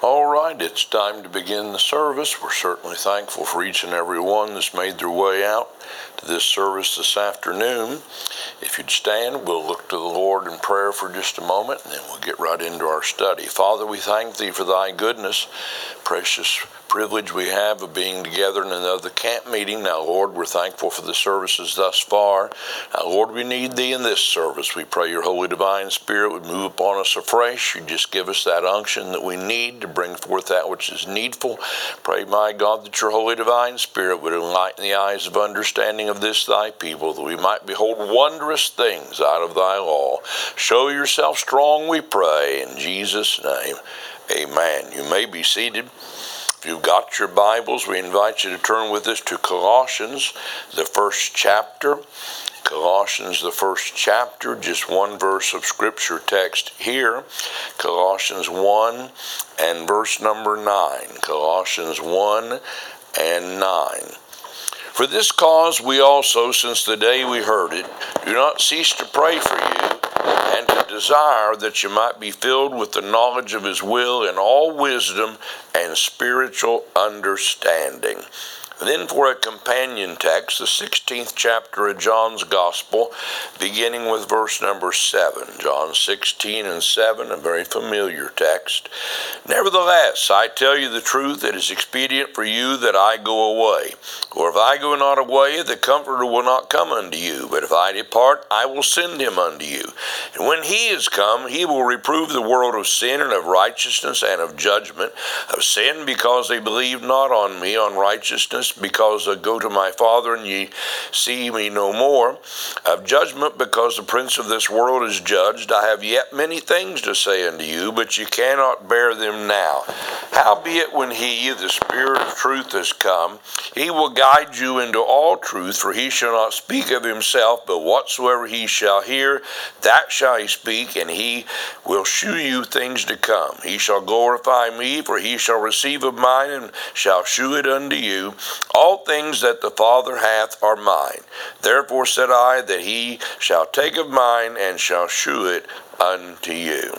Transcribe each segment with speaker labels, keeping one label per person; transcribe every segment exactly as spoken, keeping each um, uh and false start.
Speaker 1: All right, it's time to begin the service. We're certainly thankful for each and every one that's made their way out to this service this afternoon. If you'd stand, we'll look to the Lord in prayer for just a moment, and then we'll get right into our study. Father, we thank Thee for Thy goodness, precious privilege we have of being together in another camp meeting. Now, Lord, we're thankful for the services thus far. Now, Lord, we need Thee in this service. We pray Your Holy Divine Spirit would move upon us afresh. You just give us that unction that we need to bring forth that which is needful. Pray, my God, that Your Holy Divine Spirit would enlighten the eyes of understanding of this Thy people, that we might behold wondrous things out of Thy law. Show Yourself strong, we pray, in Jesus' name. Amen. You may be seated. If you've got your Bibles, we invite you to turn with us to Colossians, the first chapter. Colossians, the first chapter, just one verse of scripture text here. Colossians one and verse number nine. Colossians one and nine. For this cause we also, since the day we heard it, do not cease to pray for you, and to desire that you might be filled with the knowledge of His will in all wisdom and spiritual understanding. Then for a companion text, the sixteenth chapter of John's Gospel, beginning with verse number seven. John sixteen and seven, a very familiar text. Nevertheless, I tell you the truth, it is expedient for you that I go away. For if I go not away, the Comforter will not come unto you. But if I depart, I will send him unto you. And when he is come, he will reprove the world of sin and of righteousness and of judgment. Of sin, because they believe not on me, on righteousness, because I go to my Father, and ye see me no more. Of judgment, because the prince of this world is judged. I have yet many things to say unto you, but you cannot bear them now. Howbeit, when he, the Spirit of truth, is come, he will guide you into all truth, for he shall not speak of himself, but whatsoever he shall hear, that shall he speak, and he will shew you things to come. He shall glorify me, for he shall receive of mine, and shall shew it unto you. All things that the Father hath are mine. Therefore said I, that he shall take of mine, and shall shew it unto you.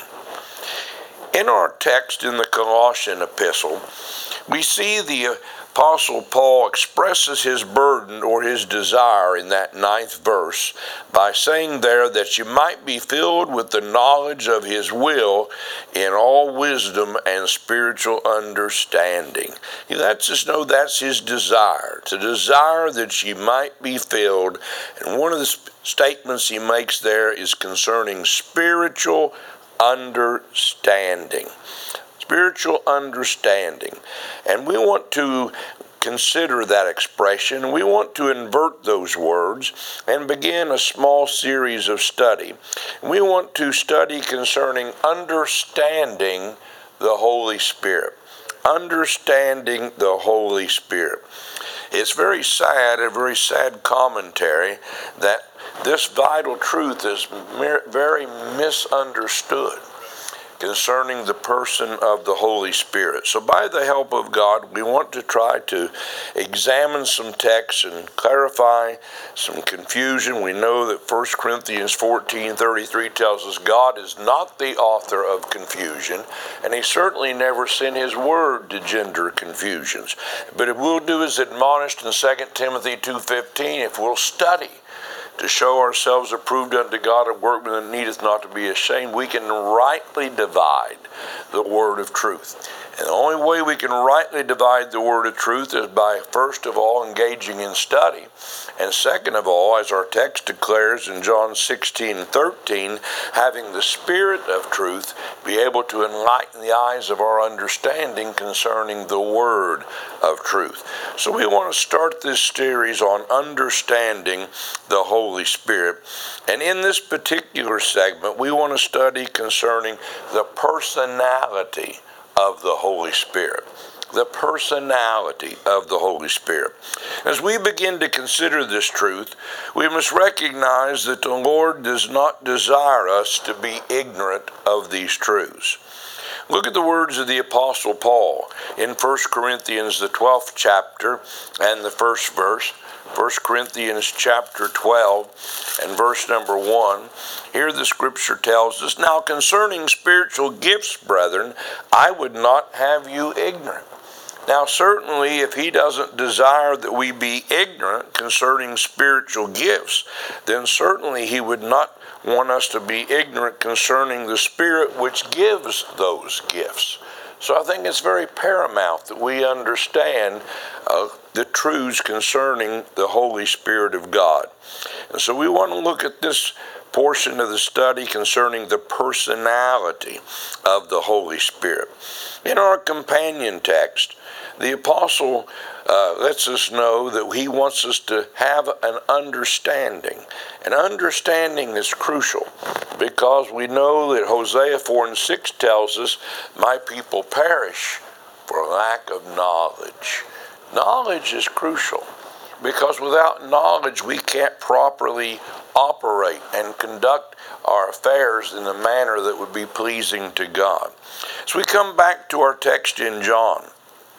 Speaker 1: In our text in the Colossian epistle, we see the Apostle Paul expresses his burden or his desire in that ninth verse by saying there that you might be filled with the knowledge of his will in all wisdom and spiritual understanding. He lets us know that's his desire, to desire that you might be filled. And one of the statements he makes there is concerning spiritual understanding. Spiritual understanding. And we want to consider that expression. We want to invert those words and begin a small series of study. We want to study concerning understanding the Holy Spirit. Understanding the Holy Spirit. It's very sad, a very sad commentary that this vital truth is very misunderstood concerning the person of the Holy Spirit. So by the help of God, we want to try to examine some texts and clarify some confusion. We know that First Corinthians fourteen thirty-three tells us God is not the author of confusion, and he certainly never sent his word to gender confusions. But if we'll do as admonished in Second Timothy two fifteen, if we'll study to show ourselves approved unto God, a workman that needeth not to be ashamed, we can rightly divide the word of truth. And the only way we can rightly divide the word of truth is by, first of all, engaging in study. And second of all, as our text declares in John sixteen thirteen, having the Spirit of truth be able to enlighten the eyes of our understanding concerning the word of truth. So we want to start this series on understanding the Holy Spirit. And in this particular segment, we want to study concerning the personality of the Holy Spirit. The personality of the Holy Spirit. As we begin to consider this truth, we must recognize that the Lord does not desire us to be ignorant of these truths. Look at the words of the Apostle Paul in First Corinthians, the twelfth chapter, and the first verse. First Corinthians chapter twelve and verse number one. Here the scripture tells us, "Now concerning spiritual gifts, brethren, I would not have you ignorant." Now certainly if he doesn't desire that we be ignorant concerning spiritual gifts, then certainly he would not want us to be ignorant concerning the Spirit which gives those gifts. So I think it's very paramount that we understand uh, the truths concerning the Holy Spirit of God. And so we want to look at this portion of the study concerning the personality of the Holy Spirit. In our companion text, the apostle uh, lets us know that he wants us to have an understanding. An understanding is crucial because we know that Hosea four and six tells us, "My people perish for lack of knowledge." Knowledge is crucial because without knowledge we can't properly operate and conduct our affairs in a manner that would be pleasing to God. So we come back to our text in John.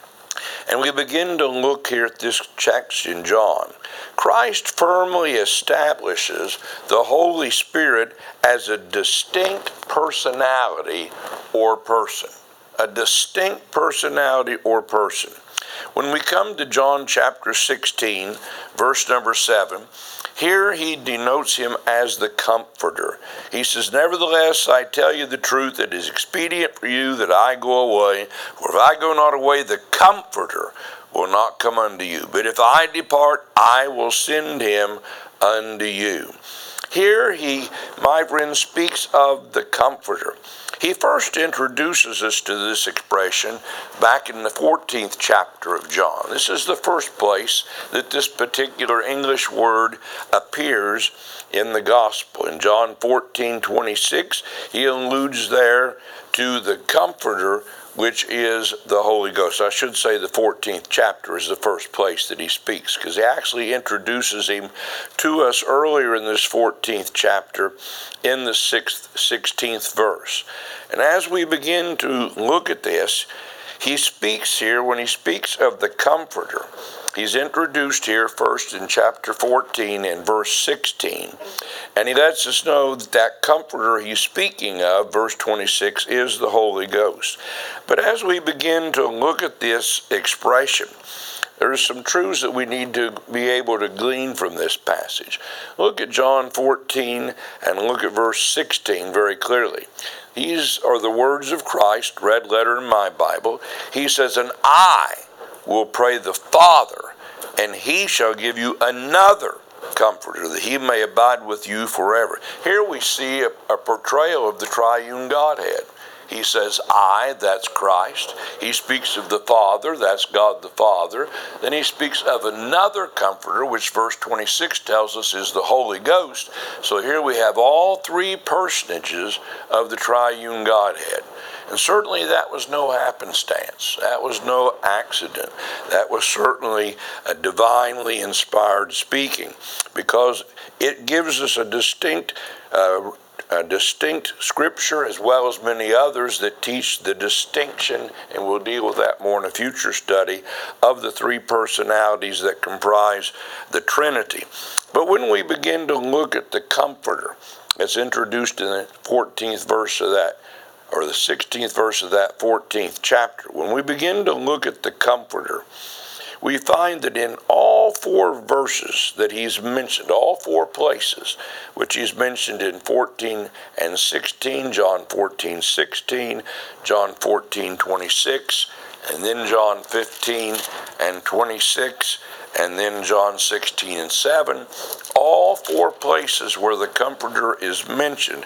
Speaker 1: And we begin to look here at this text in John. Christ firmly establishes the Holy Spirit as a distinct personality or person. A distinct personality or person. When we come to John chapter sixteen, verse number seven, here he denotes him as the Comforter. He says, "Nevertheless, I tell you the truth, it is expedient for you that I go away. For if I go not away, the Comforter will not come unto you. But if I depart, I will send him unto you." Here he, my friend, speaks of the Comforter. He first introduces us to this expression back in the fourteenth chapter of John. This is the first place that this particular English word appears in the gospel. In John fourteen twenty-six, he alludes there to the Comforter, which is the Holy Ghost. I should say the fourteenth chapter is the first place that he speaks, because he actually introduces him to us earlier in this fourteenth chapter in the sixth, sixteenth verse. And as we begin to look at this, he speaks here, when he speaks of the Comforter, he's introduced here first in chapter fourteen and verse sixteen. And he lets us know that that Comforter he's speaking of, verse twenty-six, is the Holy Ghost. But as we begin to look at this expression, there are some truths that we need to be able to glean from this passage. Look at John fourteen and look at verse sixteen very clearly. These are the words of Christ, red letter in my Bible. He says, "And I will pray the Father, and he shall give you another Comforter, that he may abide with you forever." Here we see a, a portrayal of the triune Godhead. He says, "I," that's Christ. He speaks of the Father, that's God the Father. Then he speaks of another Comforter, which verse twenty-six tells us is the Holy Ghost. So here we have all three personages of the triune Godhead. And certainly that was no happenstance. That was no accident. That was certainly a divinely inspired speaking, because it gives us a distinct uh, a distinct scripture, as well as many others that teach the distinction, and we'll deal with that more in a future study, of the three personalities that comprise the Trinity. But when we begin to look at the Comforter, it's introduced in the fourteenth verse of that, or the sixteenth verse of that fourteenth chapter. When we begin to look at the Comforter, we find that in all four verses that he's mentioned, all four places, which he's mentioned in fourteen and sixteen, John fourteen sixteen, John fourteen twenty-six, and then John fifteen and twenty-six, and then John sixteen and seven, all four places where the Comforter is mentioned,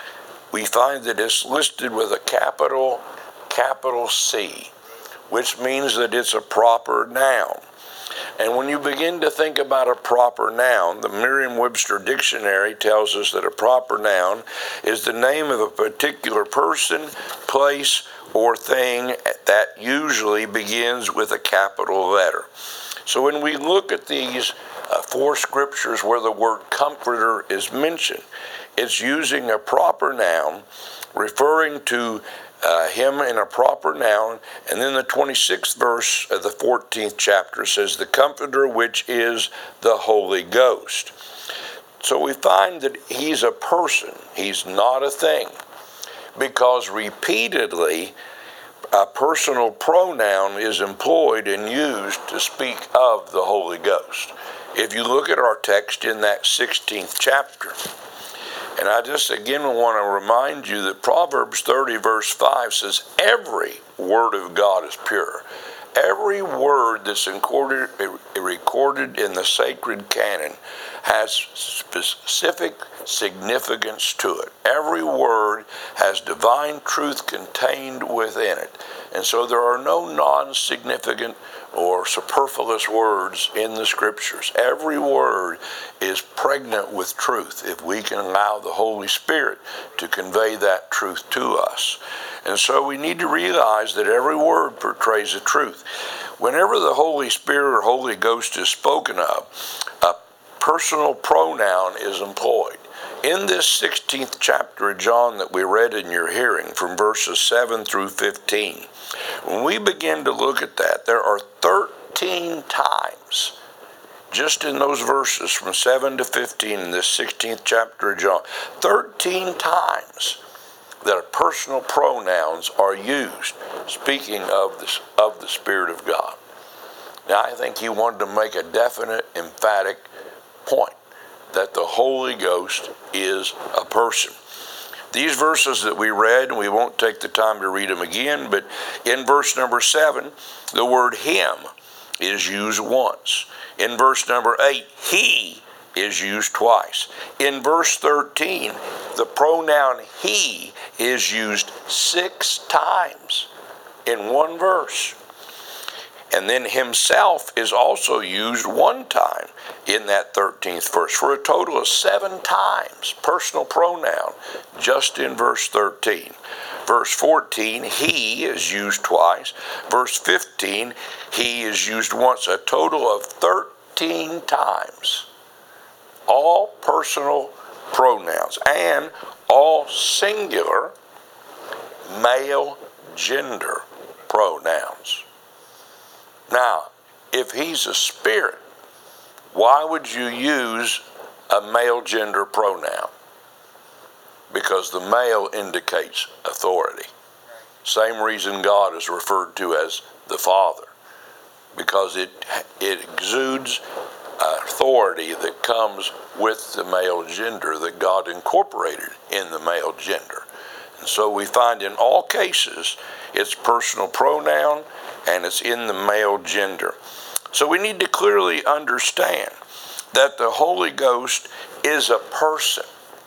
Speaker 1: we find that it's listed with a capital, capital C, which means that it's a proper noun. And when you begin to think about a proper noun, the Merriam-Webster Dictionary tells us that a proper noun is the name of a particular person, place, or thing that usually begins with a capital letter. So when we look at these uh, four scriptures where the word Comforter is mentioned, it's using a proper noun referring to Uh, him in a proper noun. And then the twenty-sixth verse of the fourteenth chapter says, the Comforter, which is the Holy Ghost. So we find that he's a person. He's not a thing. Because repeatedly, a personal pronoun is employed and used to speak of the Holy Ghost. If you look at our text in that sixteenth chapter, and I just again want to remind you that Proverbs thirty verse five says, every word of God is pure. Every word that's recorded, recorded in the sacred canon has specific significance to it. Every word has divine truth contained within it. And so there are no non-significant or superfluous words in the scriptures. Every word is pregnant with truth if we can allow the Holy Spirit to convey that truth to us. And so we need to realize that every word portrays the truth. Whenever the Holy Spirit or Holy Ghost is spoken of, a personal pronoun is employed. In this sixteenth chapter of John that we read in your hearing from verses seven through fifteen, when we begin to look at that, there are thirteen times, just in those verses from seven to fifteen in this sixteenth chapter of John, thirteen times that personal pronouns are used, speaking of the, of the Spirit of God. Now, I think he wanted to make a definite, emphatic point that the Holy Ghost is a person. These verses that we read, and we won't take the time to read them again, but in verse number seven, the word him is used once. In verse number eight, he is used twice. In verse thirteen, the pronoun he is used six times in one verse. And then himself is also used one time in that thirteenth verse, for a total of seven times personal pronoun just in verse thirteen. Verse fourteen, he is used twice. Verse fifteen, he is used once, a total of thirteen times. All personal pronouns and all singular male gender pronouns. Now, if he's a spirit, why would you use a male gender pronoun? Because the male indicates authority. Same reason God is referred to as the Father, because it it exudes authority that comes with the male gender that God incorporated in the male gender. And so we find in all cases it's personal pronoun and it's in the male gender. So we need to clearly understand that the Holy Ghost is a person,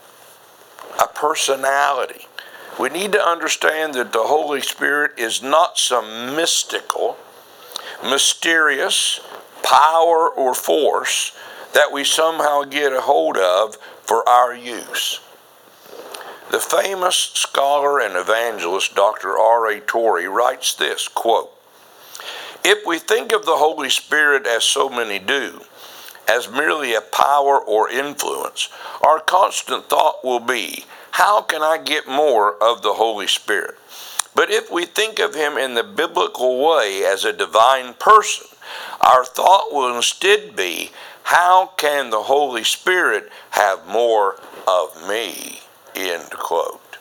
Speaker 1: a personality. We need to understand that the Holy Spirit is not some mystical, mysterious power or force that we somehow get a hold of for our use. The famous scholar and evangelist Doctor R A Torrey writes this, quote, "If we think of the Holy Spirit as so many do, as merely a power or influence, our constant thought will be, how can I get more of the Holy Spirit? But if we think of him in the biblical way as a divine person, our thought will instead be, how can the Holy Spirit have more of me?" End quote.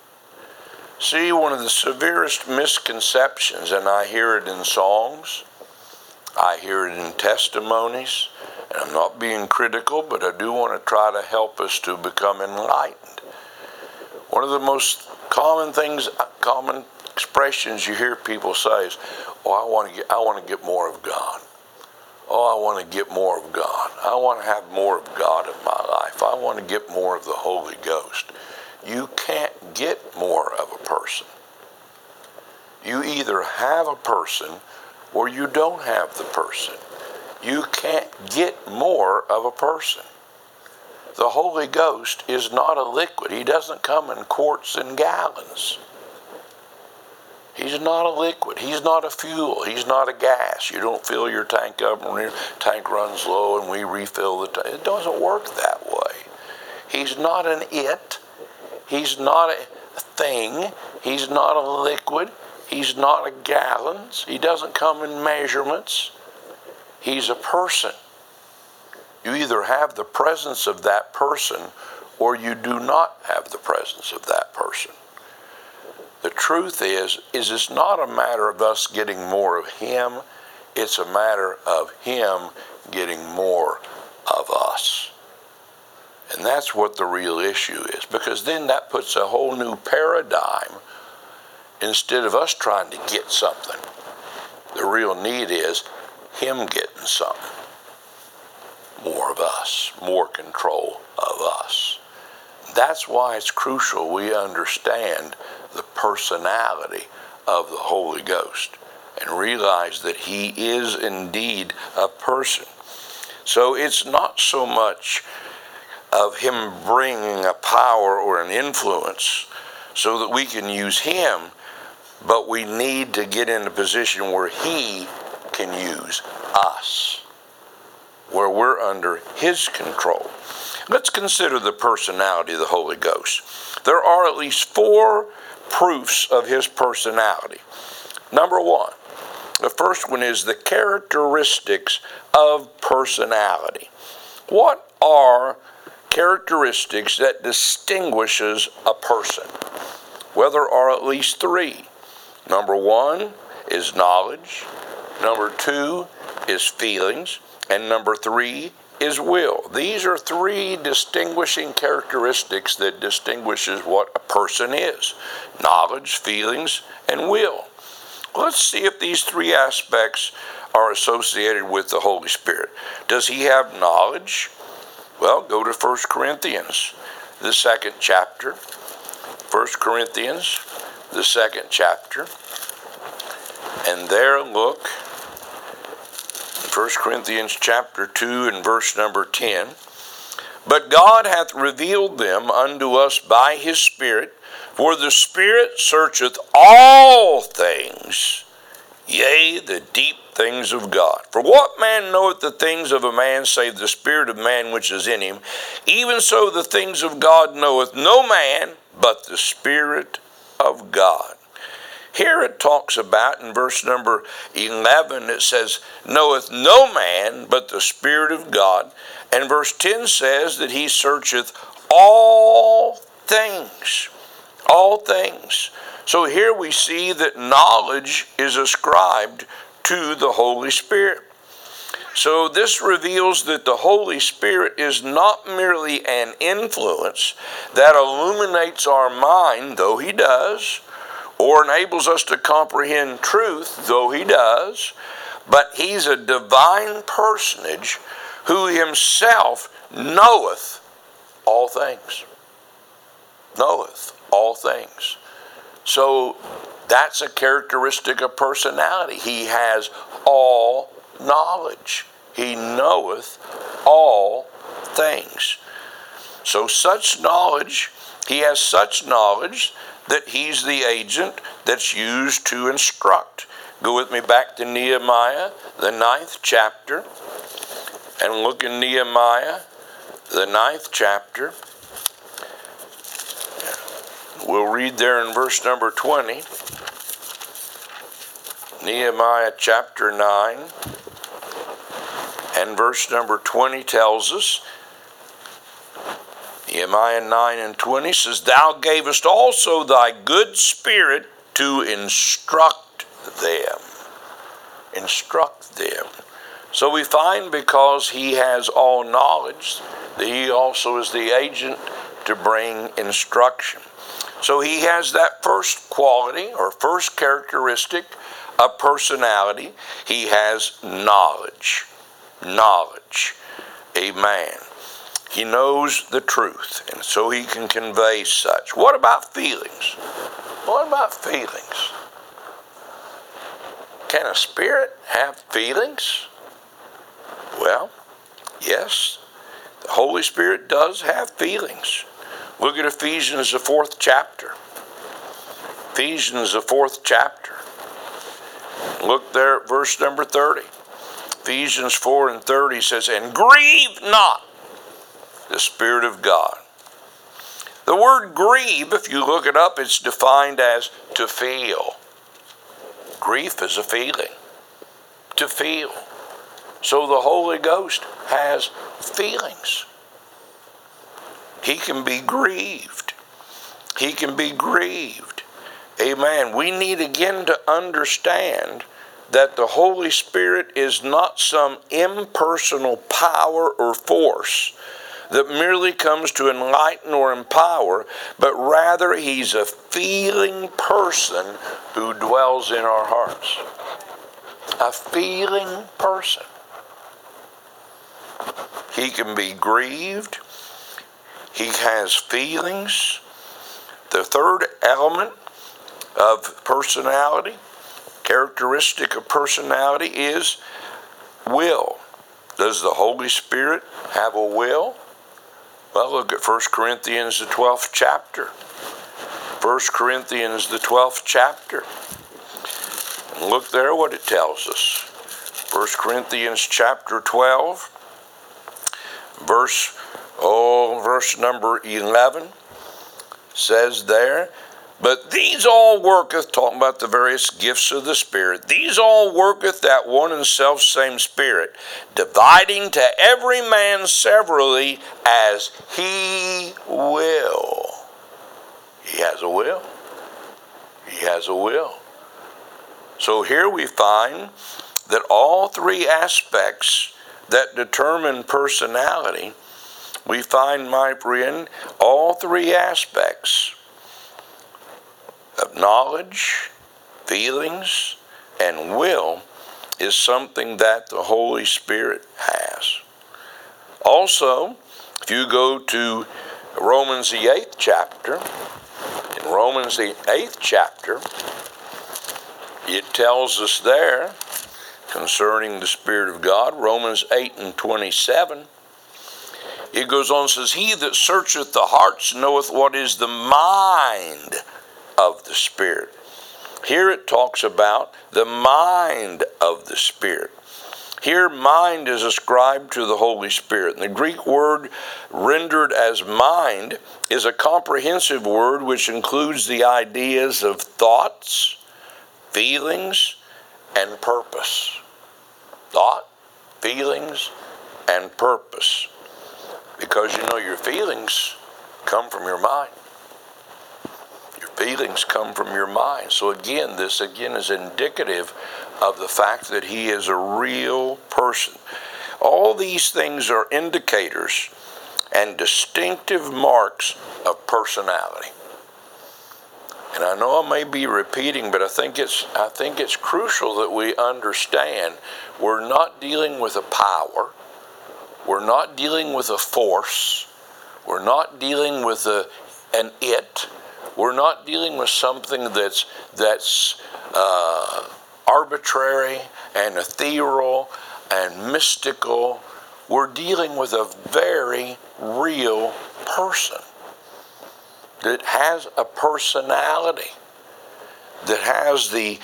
Speaker 1: See, one of the severest misconceptions, and I hear it in songs, I hear it in testimonies, and I'm not being critical, but I do want to try to help us to become enlightened. One of the most common things, common expressions you hear people say is, "Oh, I want to get, I want to get more of God. Oh, I want to get more of God. I want to have more of God in my life. I want to get more of the Holy Ghost." You can't get more of a person. You either have a person or you don't have the person. You can't get more of a person. The Holy Ghost is not a liquid. He doesn't come in quarts and gallons. He's not a liquid. He's not a fuel. He's not a gas. You don't fill your tank up when your tank runs low and we refill the tank. It doesn't work that way. He's not an it. He's not a, thing. He's not a liquid. He's not a gallons. He doesn't come in measurements. He's a person. You either have the presence of that person or you do not have the presence of that person. The truth is, is it's not a matter of us getting more of him. It's a matter of him getting more of us. And that's what the real issue is, because then that puts a whole new paradigm. Instead of us trying to get something, the real need is him getting something. More of us, more control of us. That's why it's crucial we understand the personality of the Holy Ghost and realize that he is indeed a person. So it's not so much of him bringing a power or an influence so that we can use him, but we need to get in a position where he can use us, where we're under his control. Let's consider the personality of the Holy Ghost. There are at least four proofs of his personality. Number one, the first one is the characteristics of personality. What are characteristics that distinguishes a person? Well, there are at least three. Number one is knowledge. Number two is feelings. And number three is will. These are three distinguishing characteristics that distinguishes what a person is: knowledge, feelings, and will. Let's see if these three aspects are associated with the Holy Spirit. Does he have knowledge? Well, go to First Corinthians, the second chapter. First Corinthians, the second chapter. And there look, First Corinthians chapter two and verse number ten. But God hath revealed them unto us by his Spirit, for the Spirit searcheth all things, yea, the deep things of God. For what man knoweth the things of a man, save the spirit of man which is in him? Even so the things of God knoweth no man, but the Spirit of God. Here it talks about, in verse number eleven, it says, knoweth no man but the Spirit of God. And verse ten says that he searcheth all things. All things. So here we see that knowledge is ascribed to the Holy Spirit. So this reveals that the Holy Spirit is not merely an influence that illuminates our mind, though he does, or enables us to comprehend truth, though he does, but he's a divine personage who himself knoweth all things. Knoweth all things. So that's a characteristic of personality. He has all knowledge. He knoweth all things. So such knowledge, he has such knowledge that he's the agent that's used to instruct. Go with me back to Nehemiah, the ninth chapter, and look in Nehemiah, the ninth chapter. We'll read there in verse number twenty. Nehemiah chapter nine and verse number twenty tells us, Nehemiah nine and twenty says, thou gavest also thy good spirit to instruct them. Instruct them. So we find, because he has all knowledge, that he also is the agent to bring instruction. So he has that first quality or first characteristic of personality. He has knowledge. Knowledge. Amen. He knows the truth, and so he can convey such. What about feelings? What about feelings? Can a spirit have feelings? Well, yes, the Holy Spirit does have feelings. Look at Ephesians, the fourth chapter. Ephesians, the fourth chapter. Look there at verse number thirty. Ephesians four and thirty says, and grieve not the Spirit of God. The word grieve, if you look it up, it's defined as to feel. Grief is a feeling. To feel. So the Holy Ghost has feelings. He can be grieved. He can be grieved. Amen. We need again to understand that the Holy Spirit is not some impersonal power or force that merely comes to enlighten or empower, but rather he's a feeling person who dwells in our hearts. A feeling person. He can be grieved. He has feelings. The third element of personality, characteristic of personality, is will. Does the Holy Spirit have a will? Well, look at First Corinthians, the twelfth chapter. First Corinthians, the twelfth chapter. And look there what it tells us. First Corinthians chapter twelve, verse, oh, verse number eleven, says there, but these all worketh, talking about the various gifts of the Spirit, these all worketh that one and self same Spirit, dividing to every man severally as he will. He has a will. He has a will. So here we find that all three aspects that determine personality, we find, my friend, all three aspects of knowledge, feelings, and will is something that the Holy Spirit has. Also, if you go to Romans the eighth chapter, in Romans the eighth chapter, it tells us there concerning the Spirit of God, Romans eight and twenty-seven, it goes on and says, he that searcheth the hearts knoweth what is the mind of the Spirit. Here it talks about the mind of the Spirit. Here mind is ascribed to the Holy Spirit. And the Greek word rendered as mind is a comprehensive word which includes the ideas of thoughts, feelings, and purpose. Thought, feelings, and purpose. Because you know your feelings come from your mind. Your feelings come from your mind. So again, this again is indicative of the fact that he is a real person. All these things are indicators and distinctive marks of personality. And I know I may be repeating, but I think it's I think it's crucial that we understand we're not dealing with a power. We're not dealing with a force. We're not dealing with a, an it. We're not dealing with something that's that's uh, arbitrary and ethereal and mystical. We're dealing with a very real person that has a personality, that has the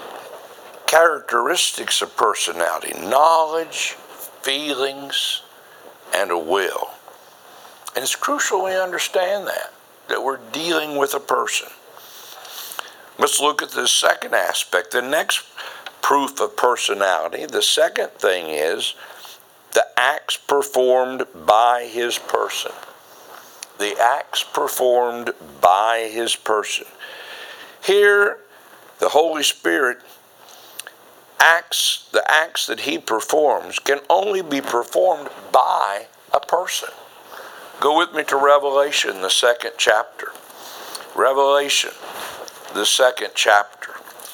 Speaker 1: characteristics of personality, knowledge, feelings, and a will. And it's crucial we understand that, that we're dealing with a person. Let's look at the second aspect. The next proof of personality, the second thing is the acts performed by his person. The acts performed by his person. Here, the Holy Spirit acts, the acts that he performs can only be performed by a person. Go with me to Revelation, the second chapter. Revelation, the second chapter.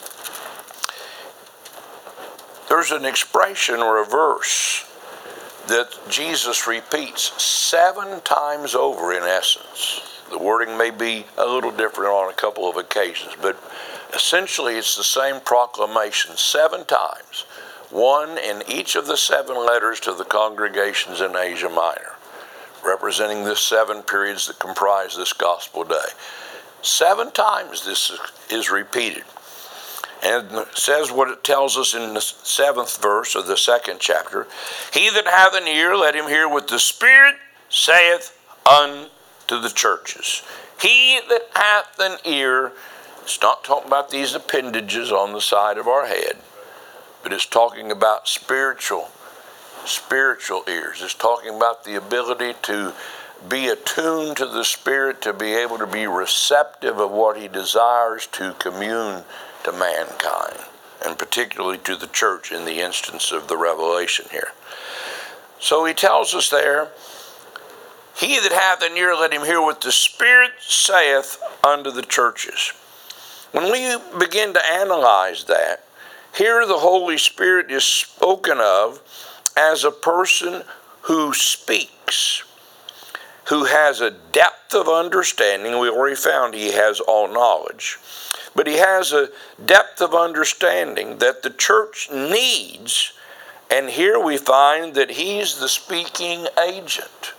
Speaker 1: There's an expression or a verse that Jesus repeats seven times over in essence. The wording may be a little different on a couple of occasions, but essentially it's the same proclamation seven times, one in each of the seven letters to the congregations in Asia Minor, representing the seven periods that comprise this gospel day. Seven times this is repeated. And it says what it tells us in the seventh verse of the second chapter. He that hath an ear, let him hear what the Spirit saith unto to the churches. He that hath an ear, it's not talking about these appendages on the side of our head, but it's talking about spiritual, spiritual ears. It's talking about the ability to be attuned to the Spirit, to be able to be receptive of what he desires to commune to mankind, and particularly to the church in the instance of the revelation here. So he tells us there, he that hath an ear, let him hear what the Spirit saith unto the churches. When we begin to analyze that, here the Holy Spirit is spoken of as a person who speaks, who has a depth of understanding. We already found he has all knowledge. But he has a depth of understanding that the church needs, and here we find that he's the speaking agent.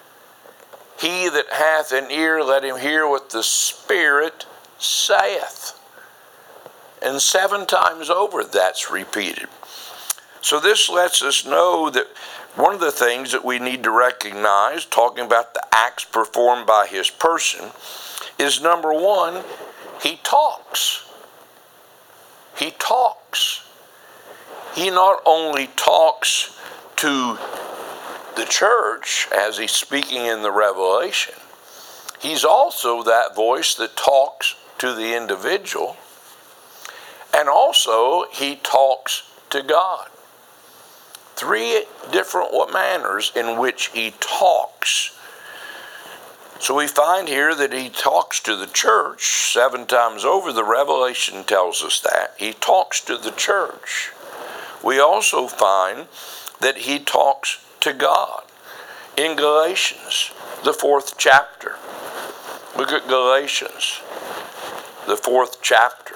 Speaker 1: He that hath an ear, let him hear what the Spirit saith. And seven times over that's repeated. So this lets us know that one of the things that we need to recognize, talking about the acts performed by his person, is number one, he talks. He talks. He not only talks to the church as he's speaking in the revelation, he's also that voice that talks to the individual, and also he talks to God. Three different manners in which he talks. So we find here that he talks to the church seven times over. The Revelation tells us that. He talks to the church. We also find that he talks to God. In Galatians, the fourth chapter. Look at Galatians, the fourth chapter.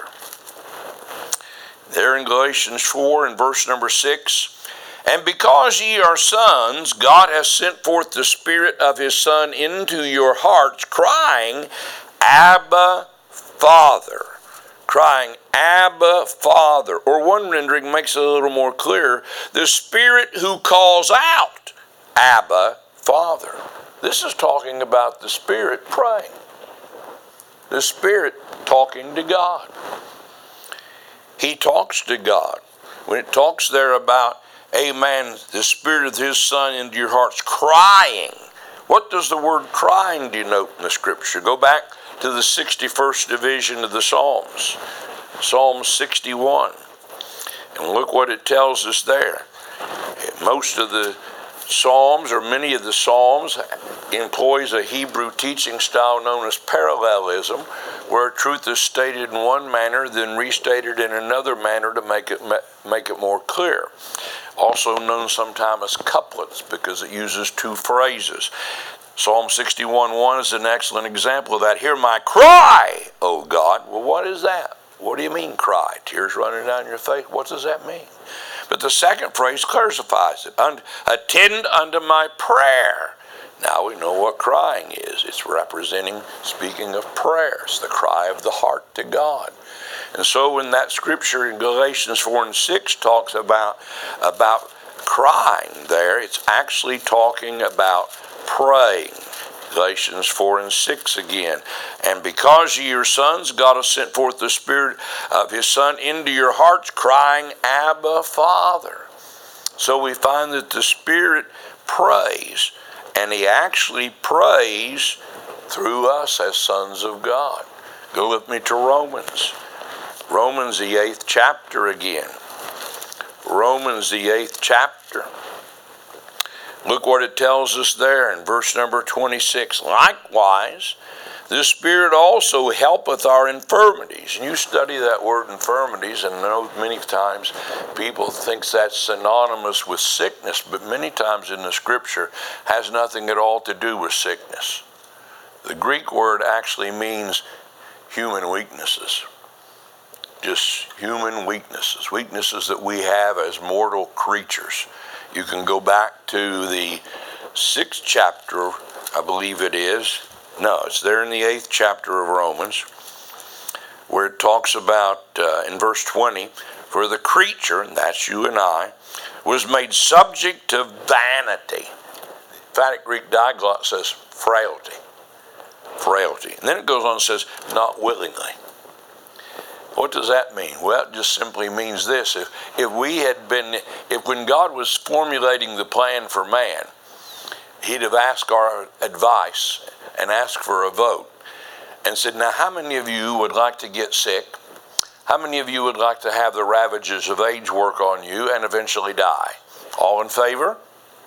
Speaker 1: There in Galatians four and verse number six, and because ye are sons, God hath sent forth the Spirit of his Son into your hearts, crying, Abba, Father. Crying, Abba, Father. Or one rendering makes it a little more clear, the Spirit who calls out, Abba, Father. This is talking about the Spirit praying. The Spirit talking to God. He talks to God. When it talks there about, amen, the Spirit of his Son into your hearts, crying. What does the word crying denote in the Scripture? Go back to the sixty-first division of the Psalms, Psalm sixty-one. And look what it tells us there. Most of the Psalms, or many of the Psalms, employs a Hebrew teaching style known as parallelism, where truth is stated in one manner, then restated in another manner to make it make it more clear. Also known sometimes as couplets, because it uses two phrases. Psalm sixty-one one is an excellent example of that. Hear my cry, O God. Well, what is that? What do you mean cry? Tears running down your face? What does that mean? But the second phrase clarifies it. Attend unto my prayer. Now we know what crying is. It's representing, speaking of prayer. It's the cry of the heart to God. And so when that scripture in Galatians four and six talks about, about crying there, it's actually talking about praying. Galatians four and six again. And because ye are sons, God hath sent forth the Spirit of his Son into your hearts, crying, Abba, Father. So we find that the Spirit prays, and he actually prays through us as sons of God. Go with me to Romans. Romans, the eighth chapter again. Romans, the eighth chapter. Look what it tells us there in verse number twenty-six. Likewise, the Spirit also helpeth our infirmities. And you study that word infirmities, and I know many times people think that's synonymous with sickness, but many times in the Scripture has nothing at all to do with sickness. The Greek word actually means human weaknesses. Just human weaknesses, weaknesses that we have as mortal creatures. You can go back to the sixth chapter, I believe it is. No, it's there in the eighth chapter of Romans, where it talks about, uh, in verse twenty, for the creature, and that's you and I, was made subject to vanity. The emphatic Greek diglott says frailty. frailty. And then it goes on and says, not willingly. What does that mean? Well, it just simply means this. If, if we had been, if when God was formulating the plan for man, he'd have asked our advice and asked for a vote and said, now how many of you would like to get sick? How many of you would like to have the ravages of age work on you and eventually die? All in favor?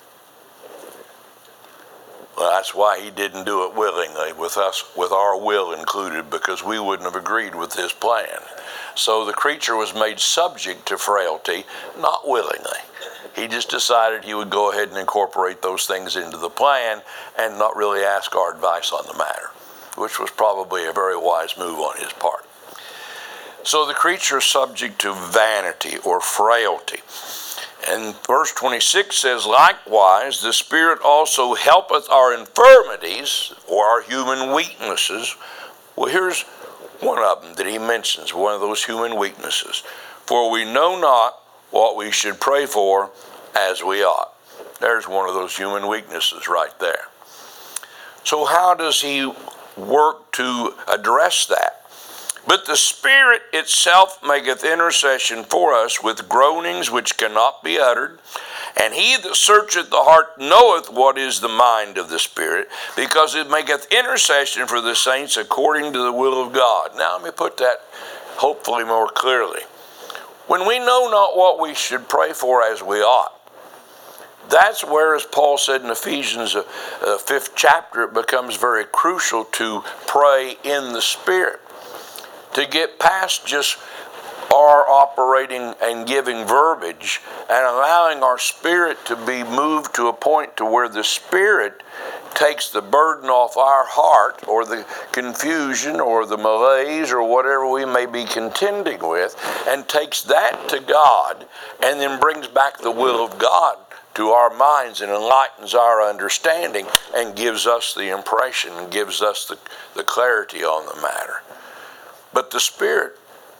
Speaker 1: Well, that's why he didn't do it willingly, with us, with our will included, because we wouldn't have agreed with his plan. So the creature was made subject to frailty, not willingly. He just decided he would go ahead and incorporate those things into the plan and not really ask our advice on the matter, which was probably a very wise move on his part. So the creature is subject to vanity or frailty. And verse twenty-six says, likewise, the Spirit also helpeth our infirmities, or our human weaknesses. Well, here's one of them that he mentions, one of those human weaknesses. For we know not what we should pray for as we ought. There's one of those human weaknesses right there. So how does he work to address that? But the Spirit itself maketh intercession for us with groanings which cannot be uttered. And he that searcheth the heart knoweth what is the mind of the Spirit, because it maketh intercession for the saints according to the will of God. Now let me put that hopefully more clearly. When we know not what we should pray for as we ought, that's where, as Paul said in Ephesians uh, uh, fifth chapter, it becomes very crucial to pray in the Spirit. To get past just our operating and giving verbiage and allowing our spirit to be moved to a point to where the Spirit takes the burden off our heart, or the confusion or the malaise or whatever we may be contending with, and takes that to God and then brings back the will of God to our minds and enlightens our understanding and gives us the impression and gives us the, the clarity on the matter. But the Spirit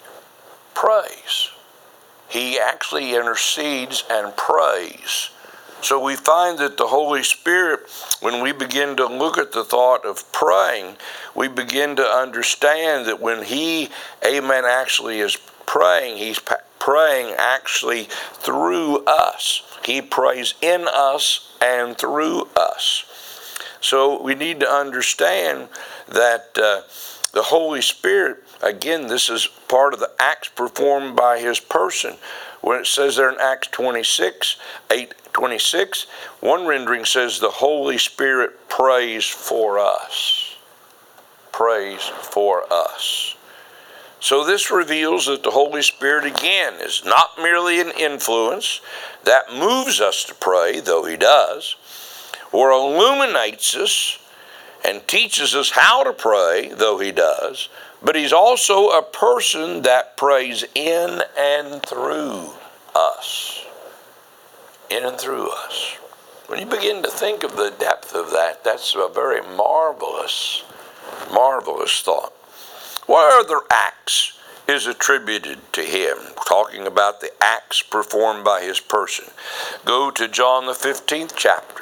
Speaker 1: prays. He actually intercedes and prays. So we find that the Holy Spirit, when we begin to look at the thought of praying, we begin to understand that when he, amen, actually is praying, he's praying actually through us. He prays in us and through us. So we need to understand that uh, the Holy Spirit, again, this is part of the acts performed by his person. When it says there in Acts twenty-six, eight twenty-six, one rendering says the Holy Spirit prays for us. Prays for us. So this reveals that the Holy Spirit, again, is not merely an influence that moves us to pray, though he does, or illuminates us and teaches us how to pray, though he does, but he's also a person that prays in and through us. In and through us. When you begin to think of the depth of that, that's a very marvelous, marvelous thought. What other acts is attributed to him? Talking about the acts performed by his person. Go to John the fifteenth chapter.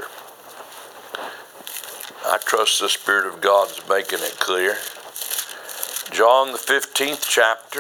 Speaker 1: I trust the Spirit of God is making it clear. John the fifteenth chapter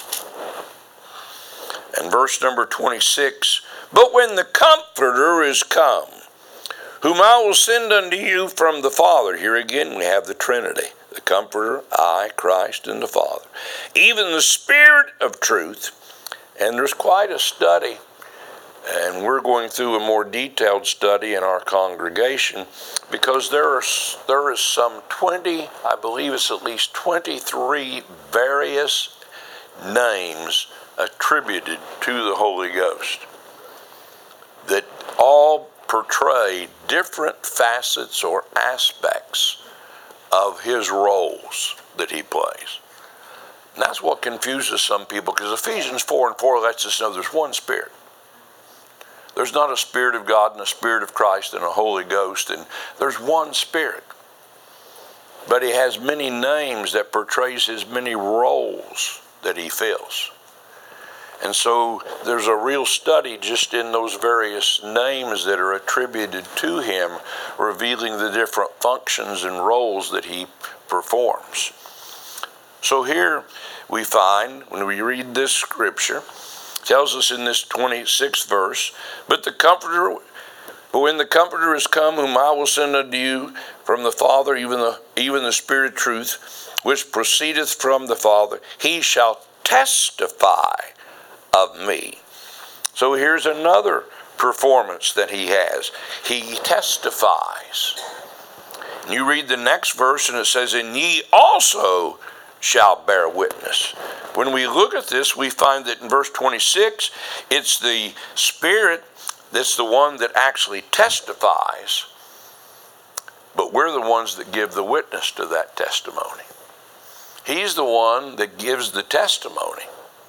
Speaker 1: and verse number twenty-six. But when the Comforter is come, whom I will send unto you from the Father. Here again we have the Trinity. The Comforter, I, Christ, and the Father. Even the Spirit of truth. And there's quite a study. And we're going through a more detailed study in our congregation, because there are there is some twenty, I believe it's at least twenty-three various names attributed to the Holy Ghost that all portray different facets or aspects of his roles that he plays. And that's what confuses some people, because Ephesians four and four lets us know there's one Spirit. There's not a Spirit of God and a Spirit of Christ and a Holy Ghost, and there's one Spirit. But he has many names that portrays his many roles that he fills. And so there's a real study just in those various names that are attributed to him, revealing the different functions and roles that he performs. So here we find, when we read this scripture, it tells us in this twenty-sixth verse, but the Comforter, but when the Comforter is come, whom I will send unto you from the Father, even the, even the Spirit of truth, which proceedeth from the Father, he shall testify of me. So here's another performance that he has. He testifies. And you read the next verse and it says, and ye also shall bear witness. When we look at this, we find that in verse twenty-six, it's the Spirit that's the one that actually testifies, but we're the ones that give the witness to that testimony. He's the one that gives the testimony,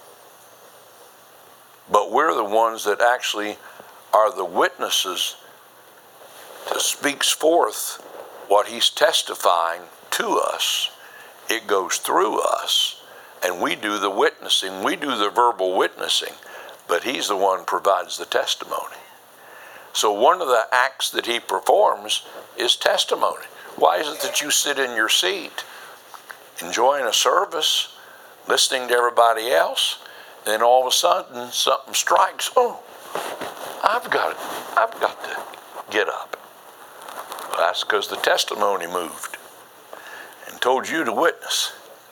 Speaker 1: but we're the ones that actually are the witnesses that speaks forth what he's testifying to us. It goes through us, and we do the witnessing. We do the verbal witnessing, but he's the one who provides the testimony. So one of the acts that he performs is testimony. Why is it that you sit in your seat, enjoying a service, listening to everybody else, and then all of a sudden something strikes? Oh, I've got it. I've got to get up. Well, that's because the testimony moved and told you to witness.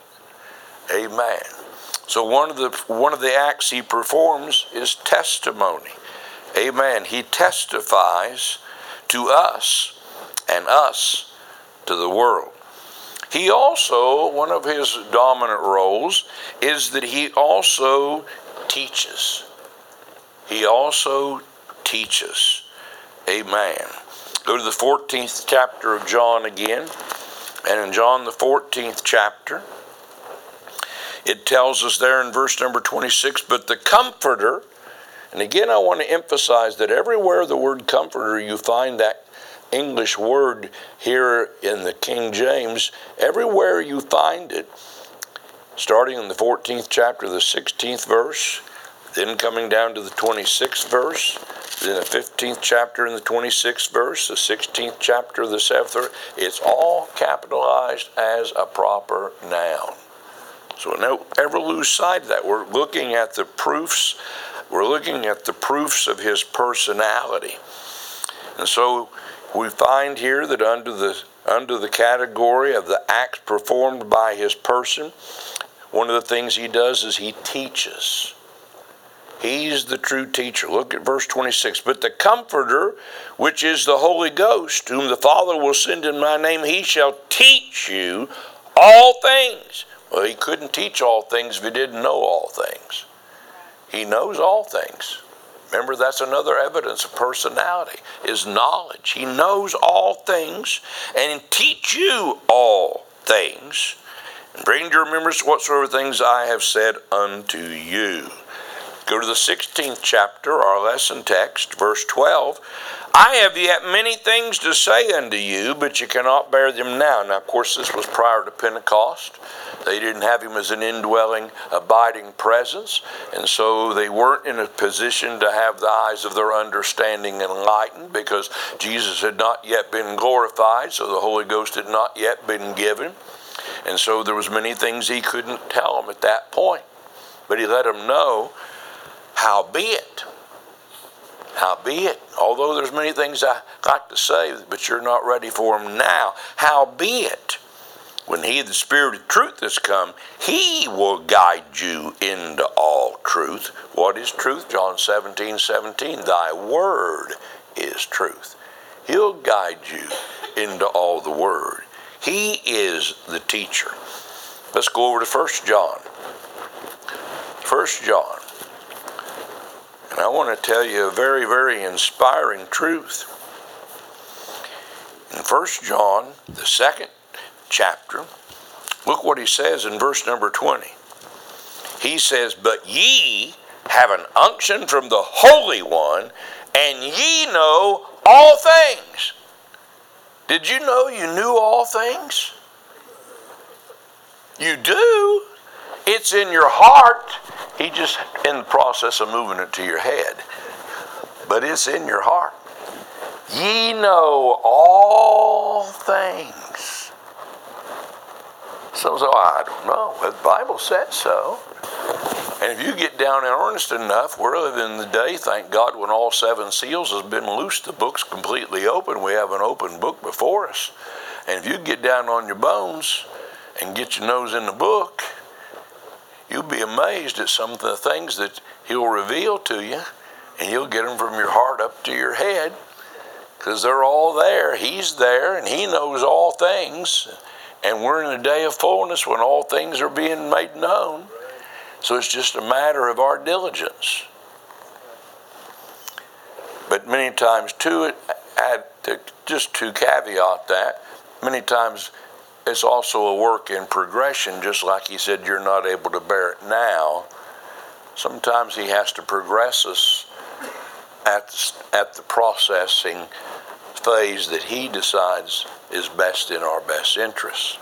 Speaker 1: Amen. So one of the one of the acts he performs is testimony. Amen. He testifies to us and us to the world. He also, one of his dominant roles is that he also teaches. He also teaches. Amen. Go to the fourteenth chapter of John again. And in John the fourteenth chapter, it tells us there in verse number twenty-six, but the Comforter, and again I want to emphasize that everywhere the word comforter, you find that English word here in the King James, everywhere you find it, starting in the fourteenth chapter, the sixteenth verse, then coming down to the twenty-sixth verse, then the fifteenth chapter and the twenty-sixth verse, the sixteenth chapter, the seventh verse, it's all capitalized as a proper noun. So don't ever lose sight of that. We're looking at the proofs, we're looking at the proofs of his personality. And so we find here that under the under the category of the acts performed by his person, one of the things he does is he teaches. He's the true teacher. Look at verse twenty-six. But the Comforter, which is the Holy Ghost, whom the Father will send in my name, he shall teach you all things. Well, he couldn't teach all things if he didn't know all things. He knows all things. Remember, that's another evidence of personality, is knowledge. He knows all things and teach you all things, and bring to remembrance whatsoever things I have said unto you. Go to the sixteenth chapter, our lesson text, verse twelve. I have yet many things to say unto you, but you cannot bear them now. Now, of course, this was prior to Pentecost. They didn't have him as an indwelling, abiding presence, and so they weren't in a position to have the eyes of their understanding enlightened because Jesus had not yet been glorified, so the Holy Ghost had not yet been given. And so there was many things he couldn't tell them at that point. But he let them know, howbeit, howbeit, although there's many things I like to say, but you're not ready for them now, howbeit, when he, the Spirit of truth, has come, he will guide you into all truth. What is truth? John seventeen seventeen, thy word is truth. He'll guide you into all the word. He is the teacher. Let's go over to First John. First John. And I want to tell you a very, very inspiring truth. In First John, the second chapter, look what he says in verse number twenty. He says, but ye have an unction from the Holy One, and ye know all things. Did you know you knew all things? You do. It's in your heart. He just in the process of moving it to your head. But it's in your heart. Ye know all things. So, so I don't know. The Bible said so. And if you get down and earnest enough, we're living in the day, thank God, when all seven seals has been loosed, the book's completely open. We have an open book before us. And if you get down on your bones and get your nose in the book, you'll be amazed at some of the things that he'll reveal to you, and you'll get them from your heart up to your head, because they're all there. He's there, and he knows all things. And we're in a day of fullness when all things are being made known. So it's just a matter of our diligence. But many times, to it, add to, just to caveat that, many times it's also a work in progression, just like he said, you're not able to bear it now. Sometimes he has to progress us at, at the processing phase that he decides is best in our best interests.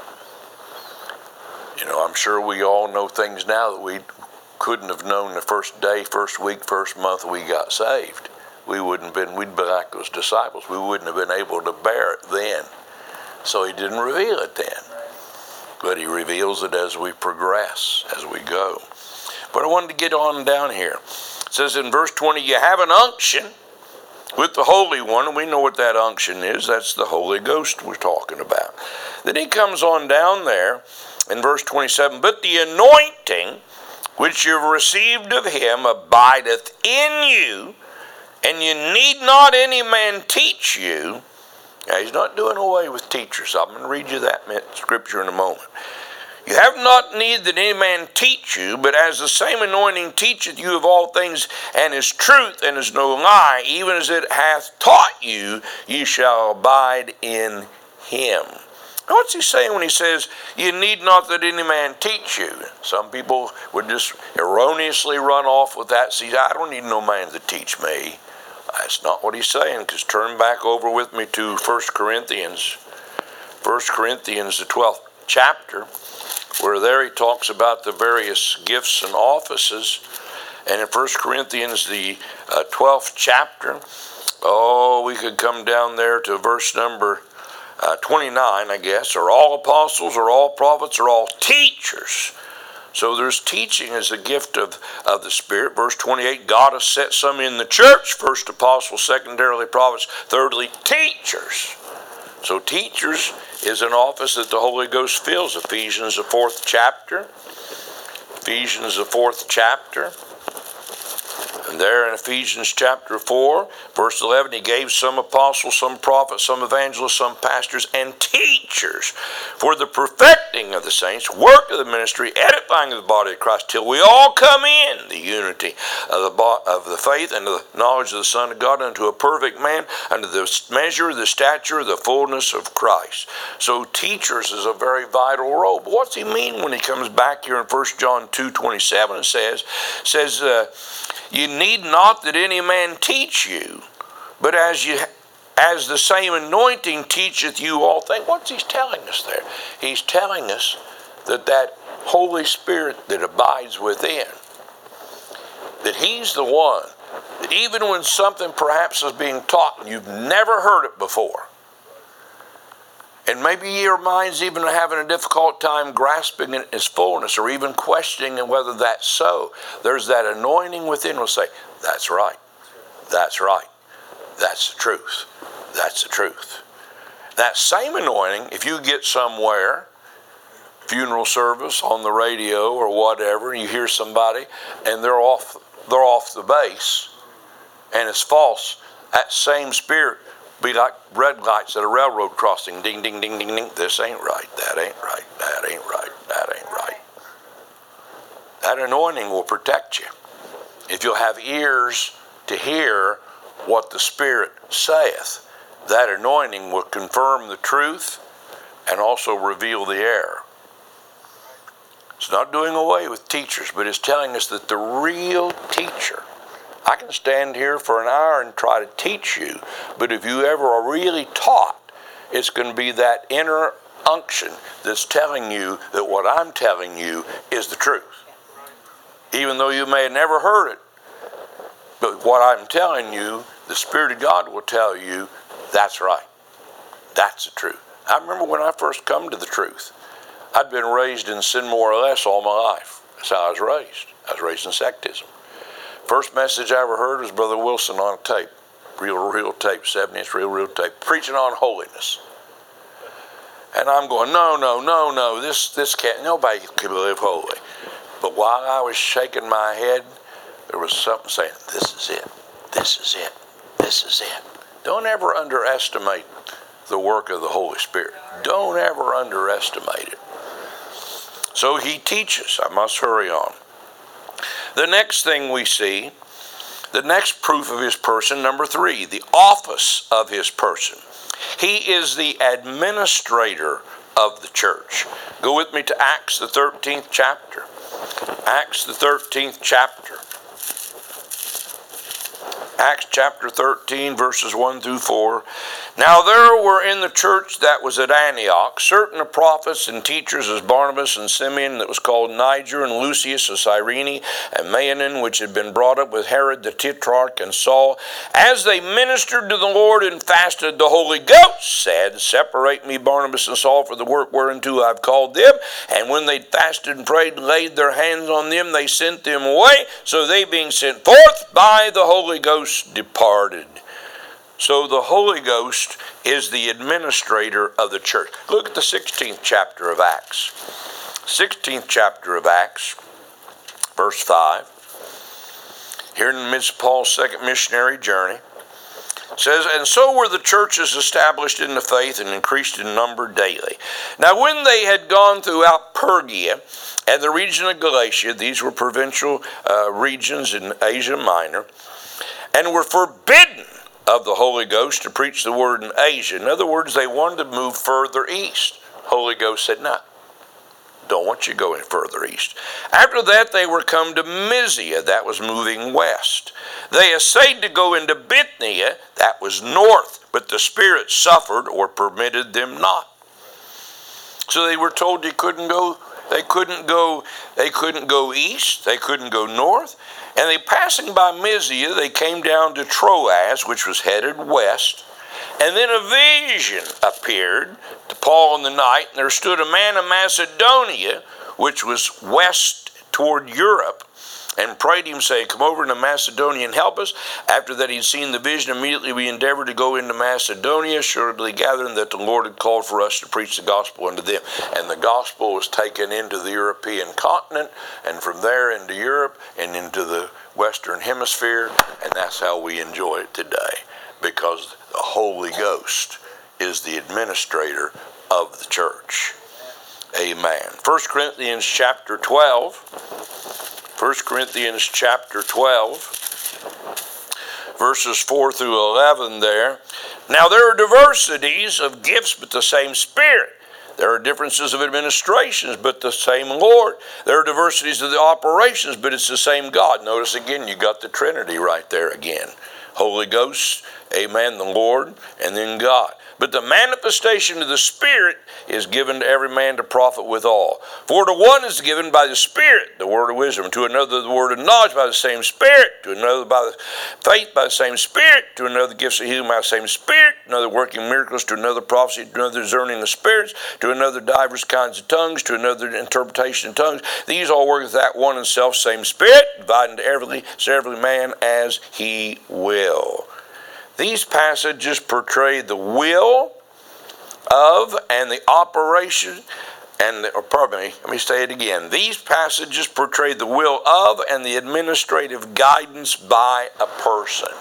Speaker 1: You know, I'm sure we all know things now that we couldn't have known the first day, first week, first month we got saved. We wouldn't have been, we'd be like those disciples. We wouldn't have been able to bear it then. So he didn't reveal it then. But he reveals it as we progress, as we go. But I wanted to get on down here. It says in verse twenty, you have an unction with the Holy One, and we know what that unction is. That's the Holy Ghost we're talking about. Then he comes on down there in verse twenty-seven, but the anointing which you've received of him abideth in you, and you need not any man teach you. Now, he's not doing away with teachers. I'm going to read you that scripture in a moment. You have not need that any man teach you, but as the same anointing teacheth you of all things, and is truth, and is no lie, even as it hath taught you, ye shall abide in him. Now, what's he saying when he says, you need not that any man teach you? Some people would just erroneously run off with that. See, I don't need no man to teach me. That's not what he's saying, because turn back over with me to First Corinthians. First Corinthians, the twelfth chapter, where there he talks about the various gifts and offices. And in First Corinthians, the uh, twelfth chapter, oh, we could come down there to verse number uh, twenty-nine, I guess. Are all apostles, are all prophets, are all teachers? So there's teaching as a gift of, of the Spirit. Verse twenty-eight, God has set some in the church. First apostles, secondarily prophets, thirdly teachers. So teachers is an office that the Holy Ghost fills. Ephesians, the fourth chapter. Ephesians, the fourth chapter. And there in Ephesians chapter four, verse eleven, he gave some apostles, some prophets, some evangelists, some pastors, and teachers for the perfecting of the saints, work of the ministry, edifying of the body of Christ, till we all come in the unity of the, bo- of the faith and the knowledge of the Son of God, unto a perfect man, unto the measure, the stature, the fullness of Christ. So teachers is a very vital role. But what's he mean when he comes back here in First John two twenty-seven and says, says, uh, you need not that any man teach you, but as you as the same anointing teacheth you all things. What's he telling us there? He's telling us that that Holy Spirit that abides within, that he's the one, that even when something perhaps is being taught and you've never heard it before, and maybe your mind's even having a difficult time grasping it in its fullness, or even questioning whether that's so, there's that anointing within will say, that's right, that's right, that's the truth, that's the truth. That same anointing, if you get somewhere, funeral service, on the radio or whatever, and you hear somebody and they're off, they're off the base, and it's false, that same spirit be like red lights at a railroad crossing. Ding, ding, ding, ding, ding. This ain't right. That ain't right. That ain't right. That ain't right. That anointing will protect you. If you'll have ears to hear what the Spirit saith, that anointing will confirm the truth and also reveal the error. It's not doing away with teachers, but it's telling us that the real teacher, I can stand here for an hour and try to teach you, but if you ever are really taught, it's going to be that inner unction that's telling you that what I'm telling you is the truth. Even though you may have never heard it, but what I'm telling you, the Spirit of God will tell you, that's right. That's the truth. I remember when I first come to the truth, I'd been raised in sin more or less all my life. That's how I was raised. I was raised in sectism. First message I ever heard was Brother Wilson on tape. Real, real tape, seven inch real, real tape, preaching on holiness. And I'm going, no, no, no, no, this, this can't, nobody can live holy. But while I was shaking my head, there was something saying, this is it, this is it, this is it. Don't ever underestimate the work of the Holy Spirit. Don't ever underestimate it. So he teaches. I must hurry on. The next thing we see, the next proof of his person, number three, the office of his person. He is the administrator of the church. Go with me to Acts the thirteenth chapter. Acts the thirteenth chapter. Acts chapter thirteen, verses one through four. Now there were in the church that was at Antioch certain prophets and teachers, as Barnabas and Simeon, that was called Niger, and Lucius of Cyrene, and Manaen, which had been brought up with Herod the Tetrarch, and Saul. As they ministered to the Lord and fasted, the Holy Ghost said, Separate me, Barnabas and Saul, for the work whereunto I've called them. And when they fasted and prayed and laid their hands on them, they sent them away. So they, being sent forth by the Holy Ghost, departed. So the Holy Ghost is the administrator of the church. Look at the sixteenth chapter of Acts. sixteenth chapter of Acts, verse five. Here in the midst of Paul's second missionary journey, it says, And so were the churches established in the faith and increased in number daily. Now when they had gone throughout Phrygia and the region of Galatia, these were provincial uh, regions in Asia Minor, and were forbidden of the Holy Ghost to preach the word in Asia. In other words, they wanted to move further east. Holy Ghost said, no, don't want you going further east. After that, they were come to Mysia, that was moving west. They essayed to go into Bithynia, that was north, but the Spirit suffered or permitted them not. So they were told they couldn't go, they couldn't go, they couldn't go east, they couldn't go north. And they, passing by Mysia, they came down to Troas, which was headed west. And then a vision appeared to Paul in the night, and there stood a man of Macedonia, which was west toward Europe, and prayed him, saying, Come over into Macedonia and help us. After that he'd seen the vision, immediately we endeavored to go into Macedonia, assuredly gathering that the Lord had called for us to preach the gospel unto them. And the gospel was taken into the European continent, and from there into Europe, and into the Western Hemisphere, and that's how we enjoy it today, because the Holy Ghost is the administrator of the church. Amen. First Corinthians chapter twelve. First Corinthians chapter twelve, verses four through eleven there. Now there are diversities of gifts, but the same Spirit. There are differences of administrations, but the same Lord. There are diversities of the operations, but it's the same God. Notice again, you got the Trinity right there again. Holy Ghost, amen, the Lord, and then God. But the manifestation of the Spirit is given to every man to profit withal. For to one is given by the Spirit the word of wisdom, to another the word of knowledge by the same Spirit, to another by the faith by the same Spirit, to another gifts of healing by the same Spirit, to another working miracles, to another prophecy, to another discerning of spirits, to another divers kinds of tongues, to another interpretation of tongues. These all work with that one and self same Spirit, dividing to every, to every man as he will. These passages portray the will of and the operation, and the, or pardon me, let me say it again. These passages portray the will of and the administrative guidance by a person.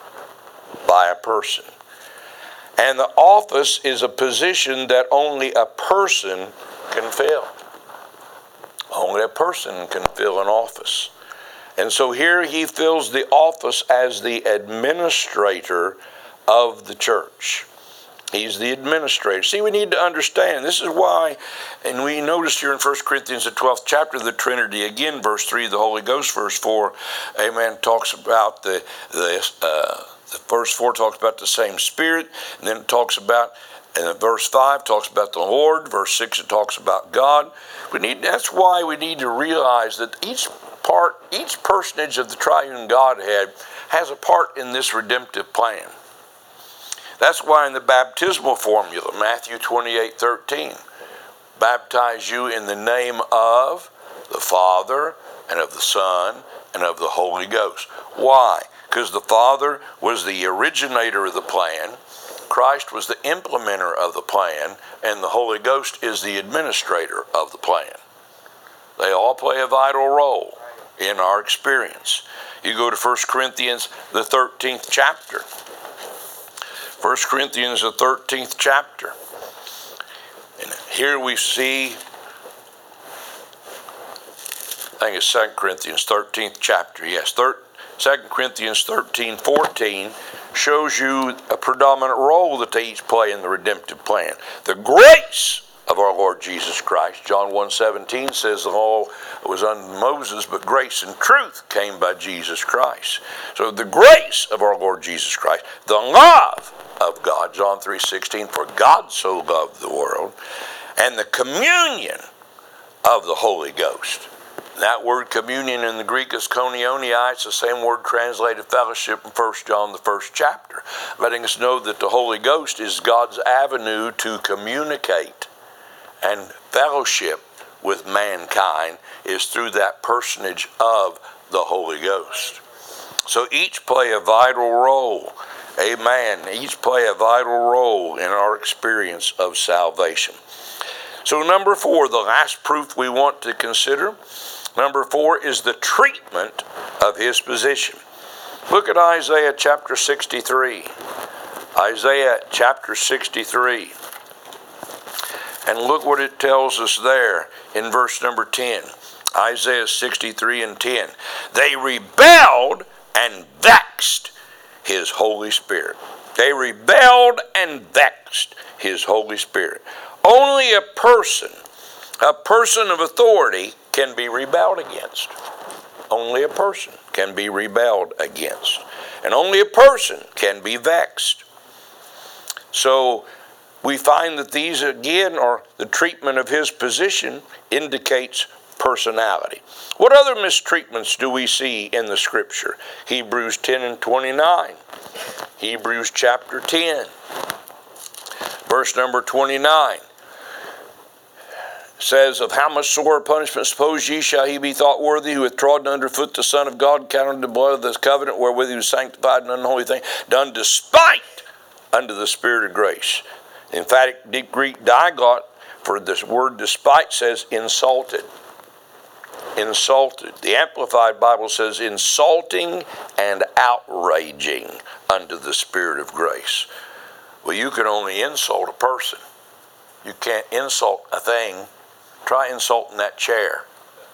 Speaker 1: By a person. And the office is a position that only a person can fill. Only a person can fill an office. And so here he fills the office as the administrator of the church. He's the administrator. See, we need to understand, this is why, and we notice here in First Corinthians, the twelfth chapter, the Trinity, again, verse three, the Holy Ghost, verse four, amen, talks about the, the, uh, the verse four talks about the same Spirit, and then it talks about, and verse five talks about the Lord, verse six it talks about God. We need, that's why we need to realize that each part, each personage of the triune Godhead has a part in this redemptive plan. That's why in the baptismal formula, Matthew twenty-eight thirteen, baptize you in the name of the Father and of the Son and of the Holy Ghost. Why? Because the Father was the originator of the plan, Christ was the implementer of the plan, and the Holy Ghost is the administrator of the plan. They all play a vital role in our experience. You go to First Corinthians, the thirteenth chapter. First Corinthians, the thirteenth chapter. And here we see, I think it's Second Corinthians, thirteenth chapter. Yes, Second Corinthians thirteen, fourteen shows you a predominant role that they each play in the redemptive plan. The grace of our Lord Jesus Christ. John one seventeen says the law was under Moses, but grace and truth came by Jesus Christ. So the grace of our Lord Jesus Christ, the love of God, John three sixteen, for God so loved the world, and the communion of the Holy Ghost. That word communion in the Greek is koinonia. It's the same word translated fellowship in First John, the first chapter, letting us know that the Holy Ghost is God's avenue to communicate and fellowship with mankind is through that personage of the Holy Ghost. So each play a vital role. Amen. Each play a vital role in our experience of salvation. So number four, the last proof we want to consider, number four is the treatment of his position. Look at Isaiah chapter sixty-three. Isaiah chapter sixty-three. And look what it tells us there in verse number ten. Isaiah sixty-three and ten. They rebelled and vexed his Holy Spirit. They rebelled and vexed his Holy Spirit. Only a person, a person of authority can be rebelled against. Only a person can be rebelled against. And only a person can be vexed. So we find that these again are the treatment of his position indicates personality. What other mistreatments do we see in the scripture? Hebrews ten and twenty-nine. Hebrews chapter ten. Verse number twenty-nine. Says, of how much sore punishment suppose ye shall he be thought worthy who hath trodden under foot the Son of God, counted the blood of this covenant wherewith he was sanctified and unholy thing, done despite unto the Spirit of grace. The emphatic deep Greek diglot for this word despite says insulted. Insulted. The Amplified Bible says insulting and outraging unto the Spirit of grace. Well, you can only insult a person. You can't insult a thing. Try insulting that chair.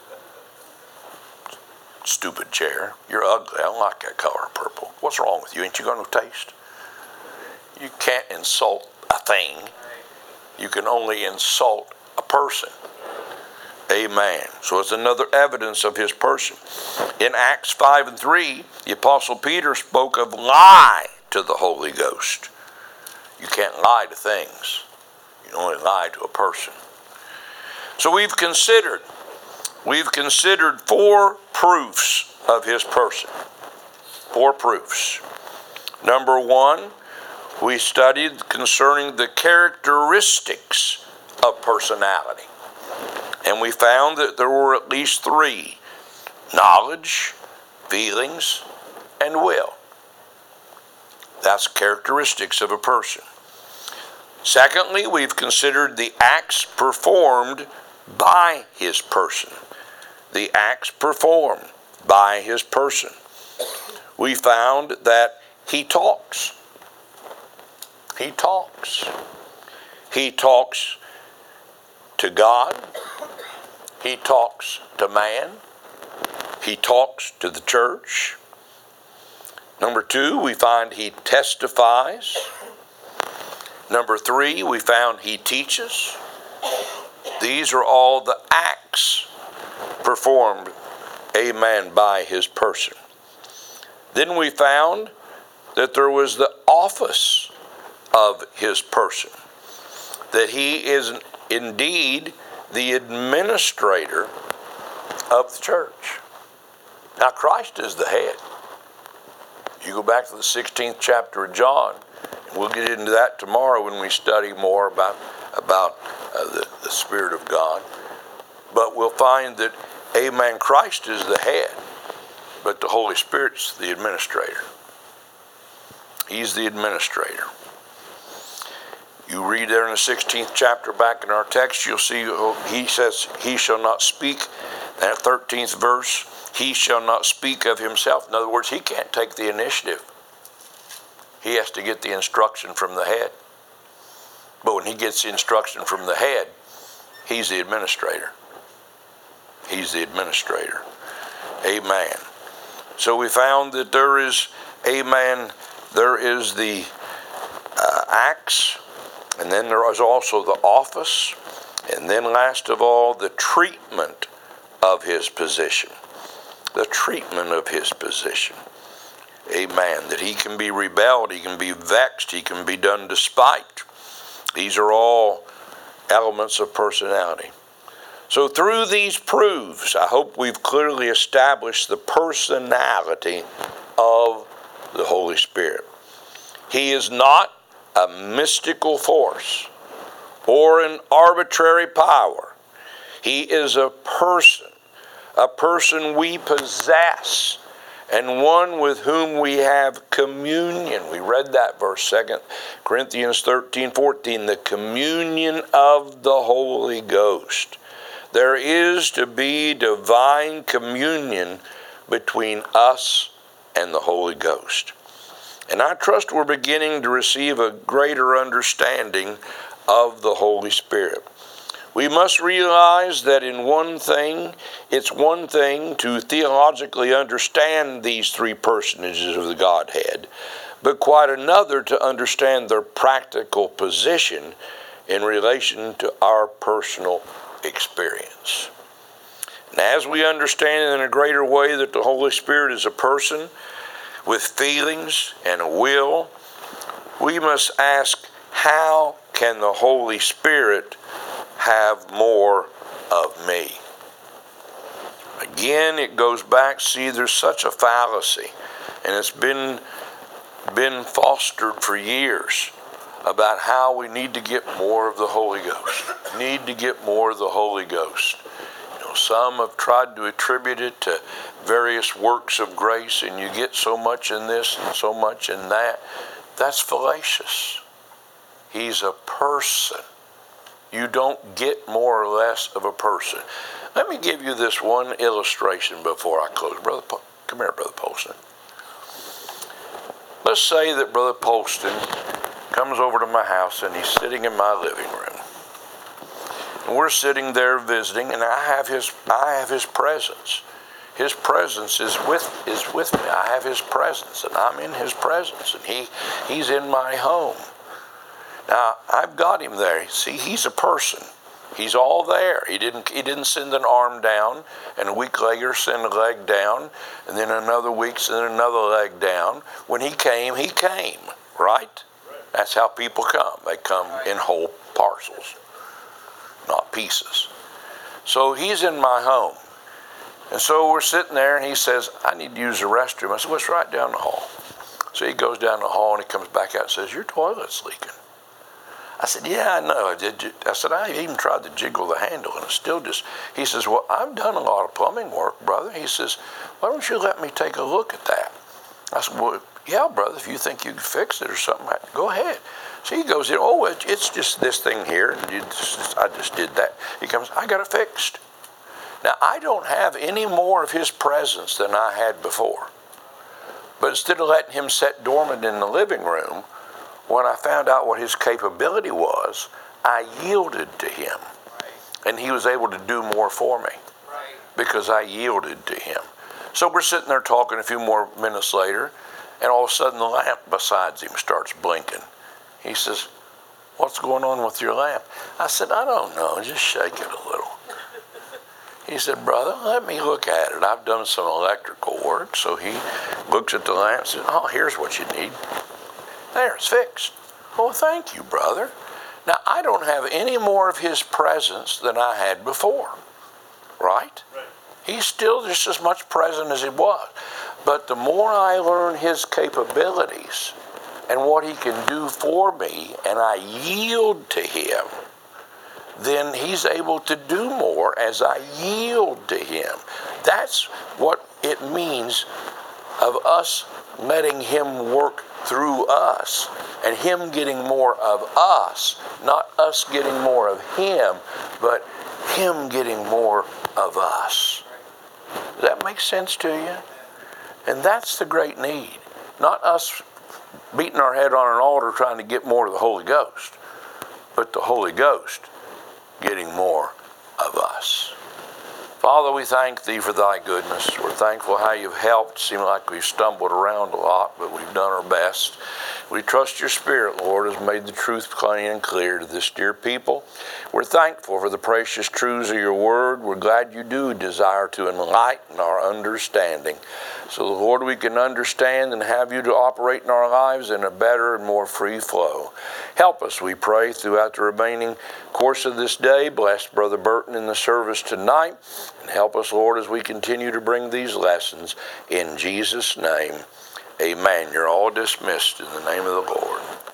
Speaker 1: Stupid chair. You're ugly. I don't like that color, purple. What's wrong with you? Ain't you going to taste? You can't insult a thing. You can only insult a person. Amen. So it's another evidence of his person. In Acts five and three, the Apostle Peter spoke of lie to the Holy Ghost. You can't lie to things. You can only lie to a person. So we've considered, we've considered four proofs of his person. Four proofs. Number one, we studied concerning the characteristics of personality. And we found that there were at least three: knowledge, feelings, and will. That's characteristics of a person. Secondly, we've considered the acts performed by his person. The acts performed by his person. We found that he talks. He talks. He talks to God. He talks to man. He talks to the church. Number two, we find he testifies. Number three, we found he teaches. These are all the acts performed, amen, by his person. Then we found that there was the office of his person, that he is indeed the administrator of the church. Now, Christ is the head. You go back to the sixteenth chapter of John, and we'll get into that tomorrow when we study more about, about uh, the, the Spirit of God. But we'll find that, amen, Christ is the head, but the Holy Spirit's the administrator. He's the administrator. You read there in the sixteenth chapter back in our text, you'll see he says, he shall not speak. That thirteenth verse, he shall not speak of himself. In other words, he can't take the initiative. He has to get the instruction from the head. But when he gets the instruction from the head, he's the administrator. He's the administrator. Amen. So we found that there is, amen, there is the uh, acts, and then there is also the office, and then last of all, the treatment of his position. The treatment of his position. Amen. That he can be rebelled, he can be vexed, he can be done despite. These are all elements of personality. So through these proofs, I hope we've clearly established the personality of the Holy Spirit. He is not a mystical force or an arbitrary power. He is a person, a person we possess, and one with whom we have communion. We read that verse, Second Corinthians thirteen, fourteen, the communion of the Holy Ghost. There is to be divine communion between us and the Holy Ghost. And I trust we're beginning to receive a greater understanding of the Holy Spirit. We must realize that in one thing, it's one thing to theologically understand these three personages of the Godhead, but quite another to understand their practical position in relation to our personal experience. And as we understand in a greater way that the Holy Spirit is a person with feelings and a will, we must ask, how can the Holy Spirit have more of me? Again, it goes back, see, there's such a fallacy, and it's been, been fostered for years about how we need to get more of the Holy Ghost. Need to get more of the Holy Ghost. You know, some have tried to attribute it to various works of grace, and you get so much in this and so much in that. That's fallacious. He's a person. You don't get more or less of a person. Let me give you this one illustration before I close. Brother, po- come here, Brother Polston. Let's say that Brother Polston comes over to my house and he's sitting in my living room. And we're sitting there visiting, and I have his I have his presence. His presence is with is with me. I have his presence, and I'm in his presence, and he he's in my home. Now, I've got him there. See, he's a person. He's all there. He didn't he didn't send an arm down, and a week later send a leg down, and then another week send another leg down. When he came, he came, right? That's how people come. They come in whole parcels, not pieces. So he's in my home. And so we're sitting there, and he says, I need to use the restroom. I said, well, it's right down the hall. So he goes down the hall, and he comes back out and says, your toilet's leaking. I said, yeah, I know. I did. I said, I even tried to jiggle the handle, and it's still just, he says, well, I've done a lot of plumbing work, brother. He says, why don't you let me take a look at that? I said, well, yeah, brother, if you think you can fix it or something, go ahead. So he goes in, oh, it's just this thing here, and you just, I just did that. He comes, I got it fixed. Now, I don't have any more of his presence than I had before. But instead of letting him sit dormant in the living room, when I found out what his capability was, I yielded to him. And he was able to do more for me because I yielded to him. So we're sitting there talking a few more minutes later, and all of a sudden the lamp beside him starts blinking. He says, what's going on with your lamp? I said, I don't know, just shake it a little. He said, brother, let me look at it. I've done some electrical work. So he looks at the lamp and says, oh, here's what you need. There, it's fixed. Oh, thank you, brother. Now, I don't have any more of his presence than I had before, right? Right. He's still just as much present as he was. But the more I learn his capabilities and what he can do for me, and I yield to him, then he's able to do more as I yield to him. That's what it means of us letting him work through us and him getting more of us, not us getting more of him, but him getting more of us. Does that make sense to you? And that's the great need. Not us beating our head on an altar trying to get more of the Holy Ghost, but the Holy Ghost getting more of us. Father, we thank thee for thy goodness. We're thankful how you've helped. Seems like we've stumbled around a lot, but we've done our best. We trust your Spirit, Lord, has made the truth plain and clear to this dear people. We're thankful for the precious truths of your word. We're glad you do desire to enlighten our understanding. So, Lord, we can understand and have you to operate in our lives in a better and more free flow. Help us, we pray, throughout the remaining course of this day. Bless Brother Burton in the service tonight. And help us, Lord, as we continue to bring these lessons. In Jesus' name, amen. You're all dismissed in the name of the Lord.